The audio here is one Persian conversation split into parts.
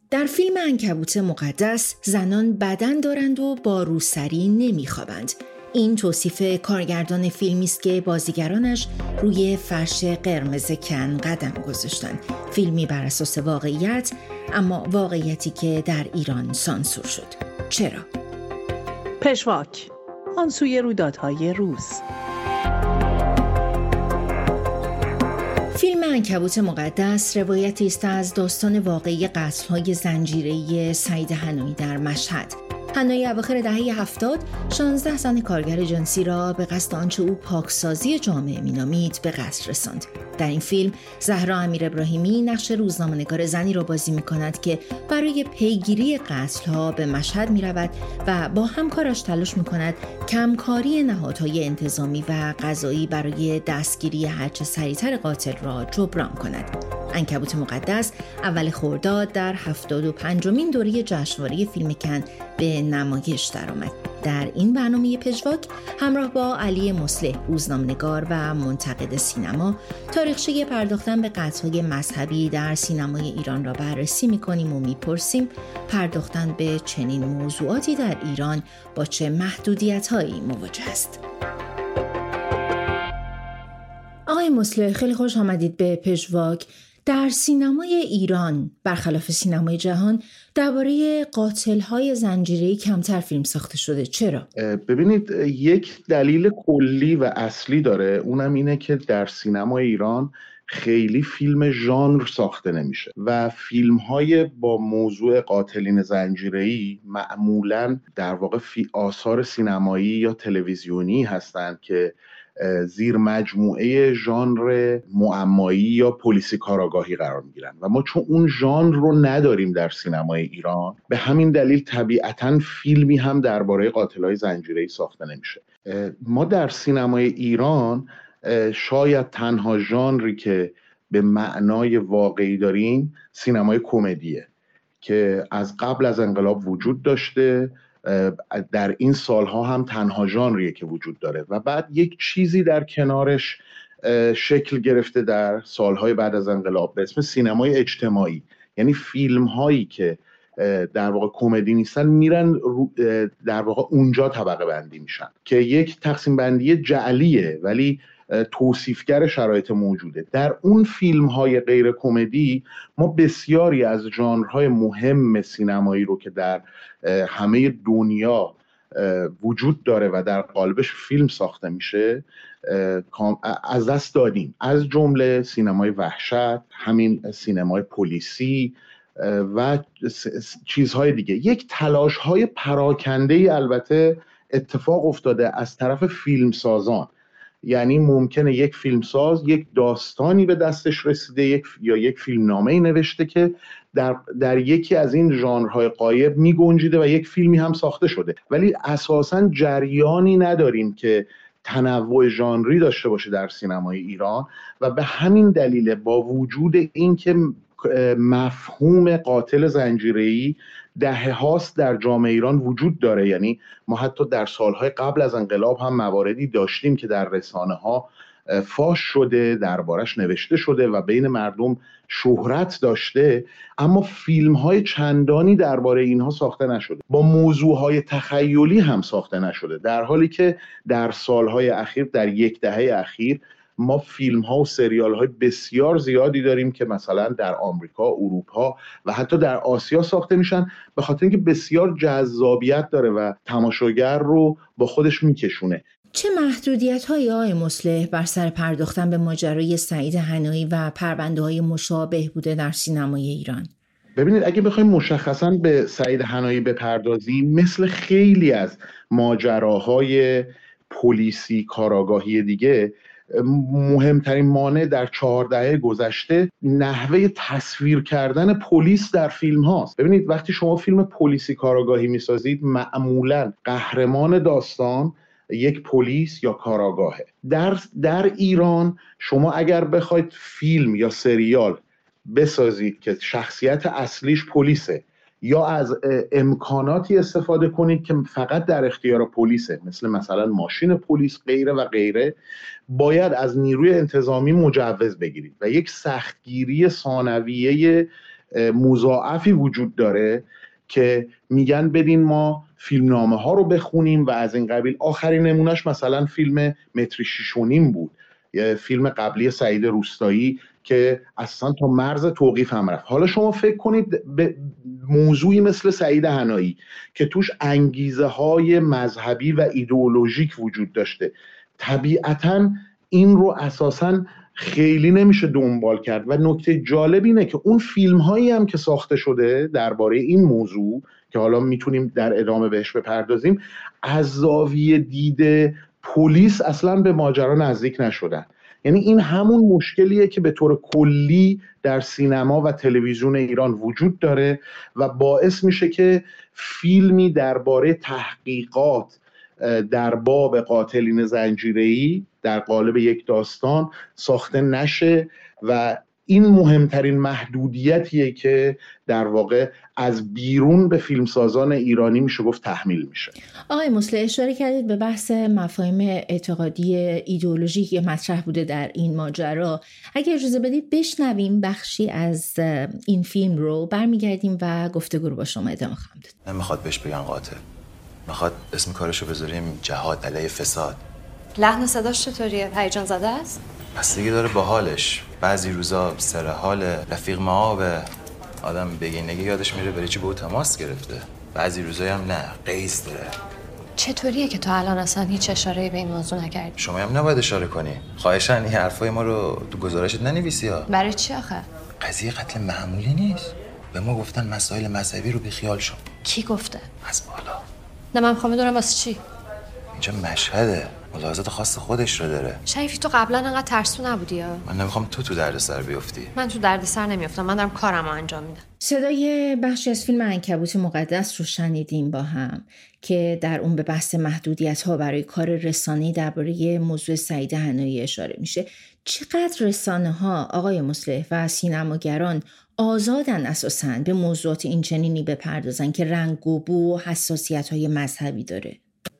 در فیلم عنکبوت مقدس زنان بدن دارند و با روسری نمیخوابند. این توصیف کارگردان فیلمی است که بازیگرانش روی فرش قرمز کن قدم گذاشتند. فیلمی بر اساس واقعیت، اما واقعیتی که در ایران سانسور شد. چرا؟ پژواک، آن سوی رویدادهای روز. فیلم عنکبوت مقدس روایتی است از داستان واقعی قتل‌های زنجیره‌ای سعید حنایی در مشهد. حنایی اواخر دهه 70 16 زن کارگر جنسی را به قصد آنچه او پاکسازی جامعه مینامید به قتل رساند. در این فیلم زهرا امیرابراهیمی نقش روزنامه‌نگار زنی را بازی می‌کند که برای پیگیری قتل‌ها به مشهد می‌رود و با همکارش تلاش می‌کند کمکاری نهادهای انتظامی و قضایی برای دستگیری هرچه سریعتر قاتل را جبران کند. عنکبوت مقدس اول خرداد در 75مین دوره جشنواره فیلم کن به نمایش درآمد. در این برنامه پژواک همراه با علی مصلح، روزنامه‌نگار و منتقد سینما، تاریخچه پرداختن به قتل‌های مذهبی در سینمای ایران را بررسی می‌کنیم و می‌پرسیم پرداختن به چنین موضوعاتی در ایران با چه محدودیت‌هایی مواجه است. آقای مصلح، خیلی خوش آمدید به پژواک. در سینمای ایران برخلاف سینمای جهان درباره قاتل‌های زنجیره‌ای کمتر فیلم ساخته شده. چرا؟ ببینید، یک دلیل کلی و اصلی داره، اونم اینه که در سینمای ایران خیلی فیلم ژانر ساخته نمیشه و فیلم‌های با موضوع قاتلین زنجیره‌ای معمولاً در واقع آثار سینمایی یا تلویزیونی هستند که زیر مجموعه ژانر معمایی یا پلیسی کاراگاهی قرار میگیرن و ما چون اون ژانر رو نداریم در سینمای ایران، به همین دلیل طبیعتاً فیلمی هم درباره قاتل‌های زنجیره‌ای ساخته نمیشه. ما در سینمای ایران شاید تنها ژانری که به معنای واقعی داریم سینمای کمدیه که از قبل از انقلاب وجود داشته، در این سالها هم تنها ژانریه که وجود داره و بعد یک چیزی در کنارش شکل گرفته در سالهای بعد از انقلاب به اسم سینمای اجتماعی، یعنی فیلم هایی که در واقع کمدی نیستن میرن در واقع اونجا طبقه بندی میشن که یک تقسیم بندی جعلیه ولی توصیفگر شرایط موجوده. در اون فیلم های غیر کمدی ما بسیاری از ژانرهای مهم سینمایی رو که در همه دنیا وجود داره و در قالبش فیلم ساخته میشه از دست دادیم، از جمله سینمای وحشت، همین سینمای پلیسی و چیزهای دیگه. یک تلاش‌های پراکنده‌ای البته اتفاق افتاده از طرف فیلمسازان، یعنی ممکنه یک فیلمساز یک داستانی به دستش رسیده یا یک فیلمنامه‌ای نوشته که در یکی از این ژانرهای غایب می‌گنجیده و یک فیلمی هم ساخته شده، ولی اساساً جریانی نداریم که تنوع ژانری داشته باشه در سینمای ایران و به همین دلیل با وجود این که مفهوم قاتل زنجیره‌ای دهه هاست در جامعه ایران وجود داره، یعنی ما حتی در سالهای قبل از انقلاب هم مواردی داشتیم که در رسانه ها فاش شده، دربارش نوشته شده و بین مردم شهرت داشته، اما فیلم های چندانی درباره اینها ساخته نشده، با موضوع های تخیلی هم ساخته نشده، در حالی که در سالهای اخیر، در یک دهه اخیر، ما فیلم ها و سریال های بسیار زیادی داریم که مثلا در آمریکا، اروپا و حتی در آسیا ساخته میشن به خاطر اینکه بسیار جذابیت داره و تماشاگر رو با خودش میکشونه. چه محدودیت‌هایی آقای مصلح بر سر پرداختن به ماجرای سعید حنایی و پرونده‌های مشابه بوده در سینمای ایران؟ ببینید، اگه بخوایم مشخصاً به سعید حنایی بپردازیم، مثل خیلی از ماجراهای پلیسی کاراگاهی دیگه، مهمترین مانع در 4 دهه گذشته نحوه تصویر کردن پلیس در فیلم هاست. ببینید، وقتی شما فیلم پلیسی کاراگاهی میسازید، معمولاً قهرمان داستان یک پلیس یا کاراگاهه. در ایران شما اگر بخواید فیلم یا سریال بسازید که شخصیت اصلیش پلیسه یا از امکاناتی استفاده کنید که فقط در اختیار پلیسه، مثلا ماشین پلیس غیره و غیره، باید از نیروی انتظامی مجوز بگیرید و یک سختگیری ثانویه مضاعفی وجود داره که میگن بدین ما فیلمنامه ها رو بخونیم و از این قبیل. آخرین نمونهش مثلا فیلم متری 6.5 بود، یه فیلم قبلی سعید روستایی که اصلا تا مرز توقیف هم رفت. حالا شما فکر کنید به موضوعی مثل سعید حنایی که توش انگیزه های مذهبی و ایدئولوژیک وجود داشته، طبیعتاً این رو اساساً خیلی نمیشه دنبال کرد. و نکته جالب اینه که اون فیلم هایی هم که ساخته شده درباره این موضوع که حالا میتونیم در ادامه بهش بپردازیم، از زاویه دید پلیس اصلا به ماجرا نزدیک نشدن. یعنی این همون مشکلیه که به طور کلی در سینما و تلویزیون ایران وجود داره و باعث میشه که فیلمی درباره تحقیقات در باب قاتلین زنجیره‌ای در قالب یک داستان ساخته نشه و این مهمترین محدودیتیه که در واقع از بیرون به فیلمسازان ایرانی میشه گفت تحمیل میشه. آقای مصلح اشاره کردید به بحث مفاهیم اعتقادی ایدئولوژیک که مطرح بوده در این ماجرا. اگر اجازه بدید بشنویم بخشی از این فیلم رو، برمیگردیم و گفتگو رو با شما ادامه خواهم داد. نمیخواد بهش بگن قاتل، میخواد اسم کارشو بذاریم جهاد علیه فساد. لحن صداش چطوریه؟ هیجان زده است؟ بستگی داره با حالش. بعضی روزا سر حال رفیق معابه، آدم بگینگی یادش میره برای چی با او تماس گرفته. بعضی روزایی هم نه، قیس داره. چطوریه که تو الان اصلا هیچ اشاره‌ای به این موضوع نکردی؟ شما هم نباید اشاره کنی. خواهشاً این حرفای ما رو تو گزارشت ننویسی ها. برای چی آخه؟ قضیه قتل معمولی نیست. به ما گفتن مسائل مذهبی رو بیخیال شو. کی گفته؟ از بالا. نه من میخوام بدونم واسه چی؟ اینجا مشهده، ملاحظات خاص خودش رو داره. شریفی تو قبلا انقدر ترسو نبودی ها؟ من نمیخوام تو دردسر بیفتی. من تو دردسر نمیافتم، من دارم کارمو انجام میدم. صدای بخشی از فیلم عنکبوت مقدس رو شنیدیم با هم که در اون به بحث محدودیت‌ها برای کار رسانه‌ای درباره موضوع سعید حنایی اشاره میشه. چقدر رسانه‌ها آقای مصلح و سینماگران آزادن اساساً به موضوعات این چنینی بپردازن که رنگ و بو و حساسیت‌های مذهبی داره؟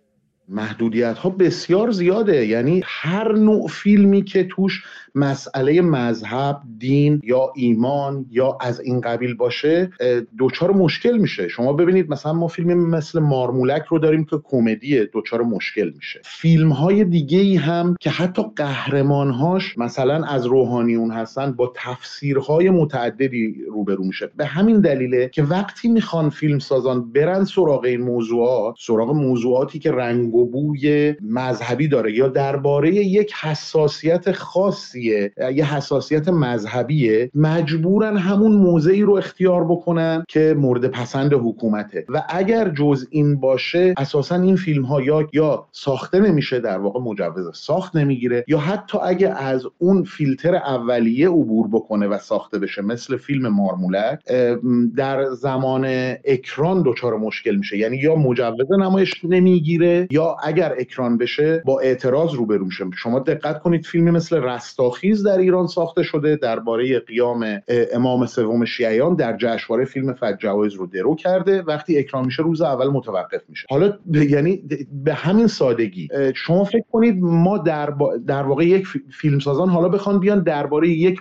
محدودیت ها بسیار زیاده. یعنی هر نوع فیلمی که توش مسئله مذهب، دین یا ایمان یا از این قبیل باشه دوچار مشکل میشه. شما ببینید مثلا ما فیلمی مثل مارمولک رو داریم که کمدیه، دوچار مشکل میشه. فیلم های دیگه ای هم که حتی قهرمانهاش مثلا از روحانیون هستن با تفسیرهای متعددی روبرو میشه. به همین دلیله که وقتی میخوان فیلم سازان برن سراغ این موضوعات، سراغ موضوعاتی که رنگ و بوی مذهبی داره یا درباره یک حساسیت خاصیه، یه حساسیت مذهبیه، مجبورن همون موضعی رو اختیار بکنن که مورد پسند حکومته. و اگر جز این باشه اساسا این فیلم ها یا ساخته نمیشه، در واقع مجوز ساخت نمیگیره، یا حتی اگه از اون فیلتر اولیه عبور بکنه و ساخته بشه مثل فیلم مارمولک، در زمان اکران دچار مشکل میشه. یعنی یا مجوز نمایش نمیگیره یا اگر اکران بشه با اعتراض روبرو میشه. شما دقت کنید فیلمی مثل رستاخیز در ایران ساخته شده درباره قیام امام سوم شیعیان، در جشنواره فیلم فجوایز رو درو کرده، وقتی اکران میشه روز اول متوقف میشه. حالا یعنی به همین سادگی شما فکر کنید ما در واقع یک فیلمسازان حالا بخوان بیان درباره یک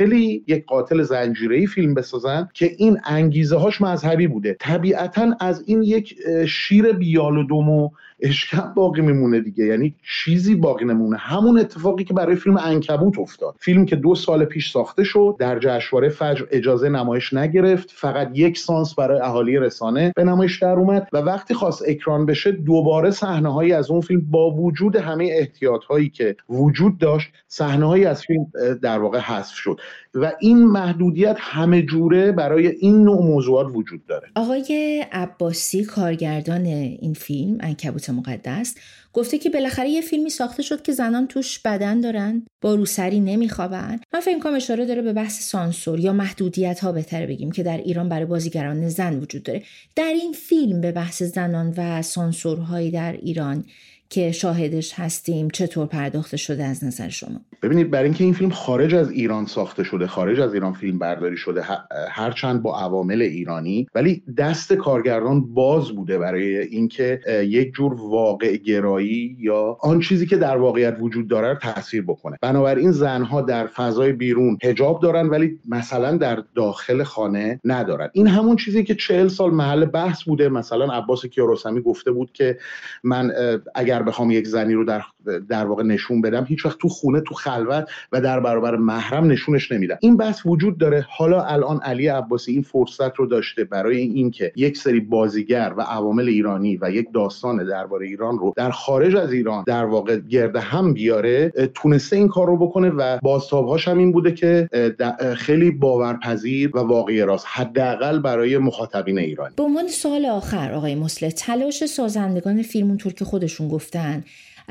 قاتل زنجیره‌ای فیلم بسازن که این انگیزه هاش مذهبی بوده، طبیعتاً از این یک شیر بیال و دم و اشکم باقی میمونه دیگه. یعنی چیزی باقی نمونه. همون اتفاقی که برای فیلم عنکبوت افتاد، فیلم که 2 سال پیش ساخته شد، در جشنواره فجر اجازه نمایش نگرفت، فقط 1 سانس برای اهالی رسانه به نمایش در اومد و وقتی خواست اکران بشه دوباره صحنه‌هایی از اون فیلم با وجود همه احتیاط‌هایی که وجود داشت، صحنه‌هایی از فیلم در واقع حذف شد و این محدودیت همه جوره برای این نوع موضوعات وجود داره. آقای عباسی کارگردان این فیلم عنکبوت مقدس گفته که بالاخره یه فیلمی ساخته شد که زنان توش بدن دارن، با روسری نمیخوابن. من فکر کنم اشاره داره به بحث سانسور یا محدودیت‌ها بهتره بگیم که در ایران برای بازیگران زن وجود داره. در این فیلم به بحث زنان و سانسورهایی در ایران که شاهدش هستیم چطور پرداخته شده از نظر شما؟ ببینید، برای اینکه این فیلم خارج از ایران ساخته شده، خارج از ایران فیلم برداری شده، هرچند با عوامل ایرانی، ولی دست کارگردان باز بوده برای اینکه یک جور واقع گرایی یا آن چیزی که در واقعیت وجود داره رو تاثیر بکنه. بنابراین زنها در فضای بیرون حجاب دارن ولی مثلا در داخل خانه ندارن. این همون چیزی که 40 سال محل بحث بوده. مثلا عباس کیارستمی گفته بود که من اگر بخوام یک زنی رو در واقع نشون بدم، هیچ وقت تو خونه، تو خلوت و در برابر محرم نشونش نمیدم. این بحث وجود داره. حالا الان علی عباسی این فرصت رو داشته برای اینکه یک سری بازیگر و عوامل ایرانی و یک داستان درباره ایران رو در خارج از ایران در واقع گرد هم بیاره، تونسته این کار رو بکنه و بازتاب‌هاش هم این بوده که خیلی باورپذیر و واقعی راست، حداقل برای مخاطبین ایرانی. به عنوان سوال آخر آقای مصلح، تلاش سازندگان فیلم اونطور که خودشون گفتن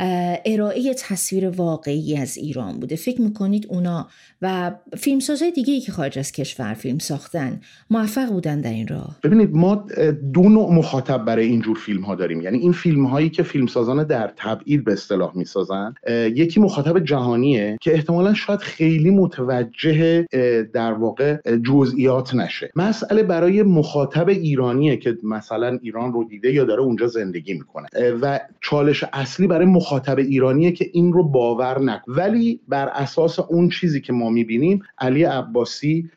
ارائه تصویر واقعی از ایران بوده. فکر میکنید اونا و فیلمسازهای دیگه‌ای که خارج از کشور فیلم ساختن موفق بودن در این راه؟ ببینید، ما دو نوع مخاطب برای اینجور فیلم ها داریم. یعنی این فیلم هایی که فیلمسازان در تبعید به اصطلاح میسازن، یکی مخاطب جهانیه که احتمالاً شاید خیلی متوجه در واقع جزئیات نشه. مسئله برای مخاطب ایرانیه که مثلا ایران رو دیده یا داره اونجا زندگی میکنه و چالش اصلی برای مخاطب ایرانیه که این رو باور نکنه. ولی بر اساس اون چیزی که ما میبینیم، علی عباسی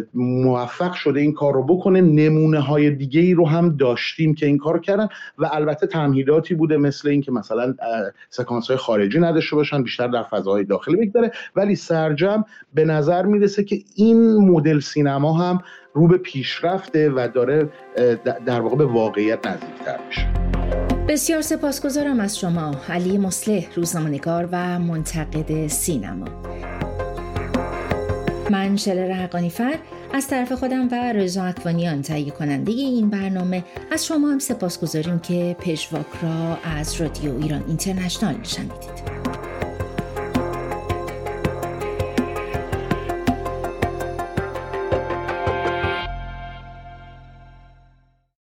موفق شده این کار رو بکنه. نمونه های دیگه ای رو هم داشتیم که این کار رو کردن و البته تمهیداتی بوده، مثل این که مثلا سکانس های خارجی نداشته باشن، بیشتر در فضاهای داخلی بگذره. ولی سرجم به نظر میرسه که این مدل سینما هم رو به پیشرفته و داره در واقع به واقعیت نزدیکتر میشه. بسیار سپاسگزارم از شما علی مصلح، روزنامه‌نگار و منتقد سینما. من شلر حقانی‌فر از طرف خودم و رضا اکوانیان تهیه کننده این برنامه از شما هم سپاسگزاریم که پژواک را از رادیو ایران اینترنشنال شنیدید.